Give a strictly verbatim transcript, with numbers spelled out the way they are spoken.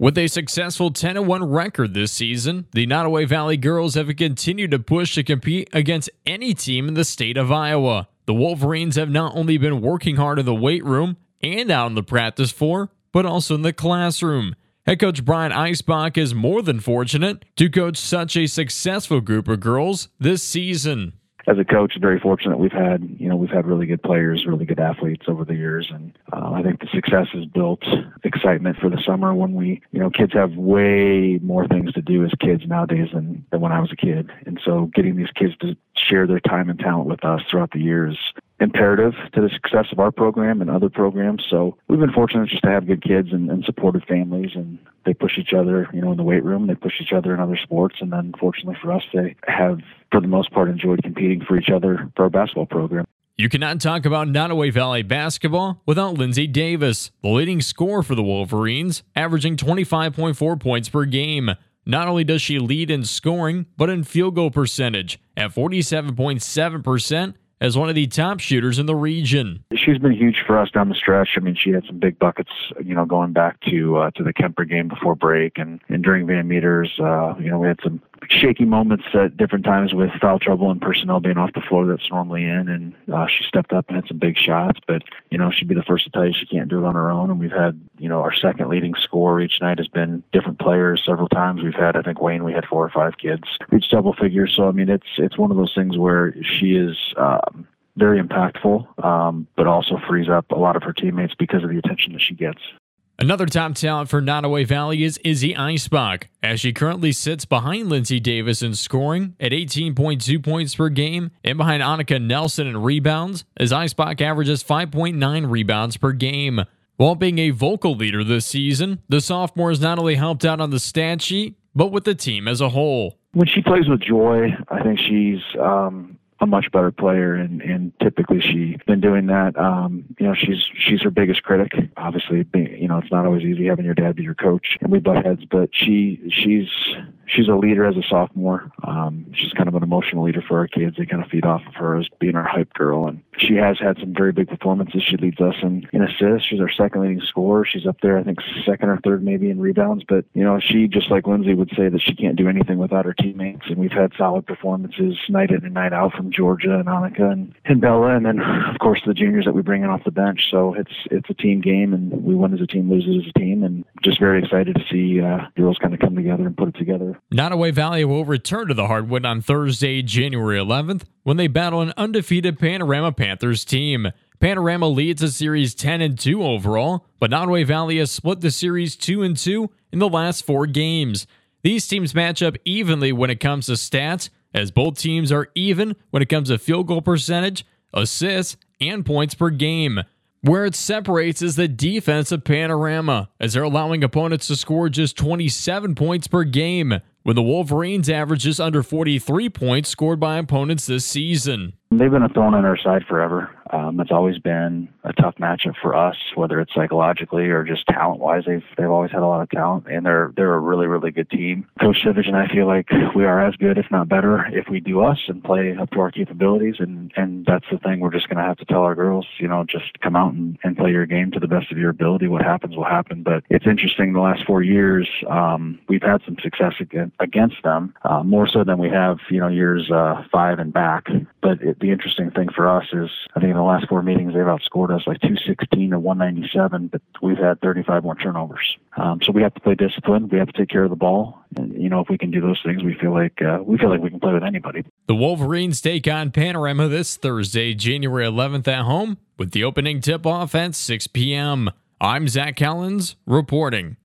With a successful ten and one record this season, the Nottoway Valley girls have continued to push to compete against any team in the state of Iowa. The Wolverines have not only been working hard in the weight room and out on the practice floor, but also in the classroom. Head coach Brian Eisbach is more than fortunate to coach such a successful group of girls this season. As a coach, very fortunate. We've had, you know, we've had really good players, really good athletes over the years, and uh, I think the success has built excitement for the summer when we, you know, kids have way more things to do as kids nowadays than, than when I was a kid. And so getting these kids to share their time and talent with us throughout the years imperative to the success of our program and other programs. So we've been fortunate just to have good kids and, and supportive families, and they push each other, you know, in the weight room, they push each other in other sports. And then fortunately for us, they have, for the most part, enjoyed competing for each other for our basketball program. You cannot talk about Nottoway Valley basketball without Lindsay Davis, the leading scorer for the Wolverines, averaging twenty-five point four points per game. Not only does she lead in scoring, but in field goal percentage at forty-seven point seven percent, as one of the top shooters in the region. She's been huge for us down the stretch. I mean, she had some big buckets, you know, going back to uh, to the Kemper game before break, and, and during Van Meters, uh, you know, we had some shaky moments at different times with foul trouble and personnel being off the floor that's normally in, and uh, she stepped up and had some big shots. But, you know, she'd be the first to tell you she can't do it on her own. And we've had, you know, our second leading scorer each night has been different players several times. We've had, I think, Wayne, we had four or five kids reach double figures. So, I mean, it's it's one of those things where she is um, very impactful, um, but also frees up a lot of her teammates because of the attention that she gets. Another top talent for Nottoway Valley is Izzy Eisbach, as she currently sits behind Lindsay Davis in scoring at eighteen point two points per game, and behind Annika Nelson in rebounds, as Eisbach averages five point nine rebounds per game. While being a vocal leader this season, the sophomore has not only helped out on the stat sheet, but with the team as a whole. When she plays with joy, I think she's um, a much better player, and, and typically she's been doing that. Um, you know, she's she's her biggest critic. Obviously, being, you know, it's not always easy having your dad be your coach, and we butt heads. But she she's she's a leader as a sophomore. Um, she's kind of an emotional leader for our kids. They kind of feed off of her as being our hype girl, and she has had some very big performances. She leads us in, in assists. She's our second leading scorer. She's up there, I think, second or third maybe in rebounds. But, you know, she, just like Lindsay, would say that she can't do anything without her teammates. And we've had solid performances night in and night out from Georgia and Annika and, and Bella. And then, of course, the juniors that we bring in off the bench. So it's it's a team game, and we win as a team, lose as a team. And just very excited to see uh, girls kind of come together and put it together. Nottoway Valley will return to the hardwood on Thursday, January eleventh, when they battle an undefeated Panorama Panthers team. Panorama leads the series ten and two overall, but Nottoway Valley has split the series two and two in the last four games. These teams match up evenly when it comes to stats, as both teams are even when it comes to field goal percentage, assists, and points per game. Where it separates is the defense of Panorama, as they're allowing opponents to score just twenty-seven points per game, when the Wolverines average just under forty-three points scored by opponents this season. They've been a thorn in our side forever. Um, it's always been a tough matchup for us, whether it's psychologically or just talent-wise. They've they've always had a lot of talent, and they're they're a really, really good team. Coach Savage and I feel like we are as good, if not better, if we do us and play up to our capabilities. And, and that's the thing. We're just going to have to tell our girls, you know, just come out and, and play your game to the best of your ability. What happens will happen. But it's interesting, the last four years, um, we've had some success against, against them, uh, more so than we have, you know, years uh, five and back. But it, the interesting thing for us is, I think in the last four meetings, they've outscored us like two sixteen to one ninety-seven, but we've had thirty-five more turnovers. Um, so we have to play discipline. We have to take care of the ball. And, you know, if we can do those things, we feel like uh, we feel like we can play with anybody. The Wolverines take on Panorama this Thursday, January eleventh at home, with the opening tip-off at six p.m. I'm Zach Collins reporting.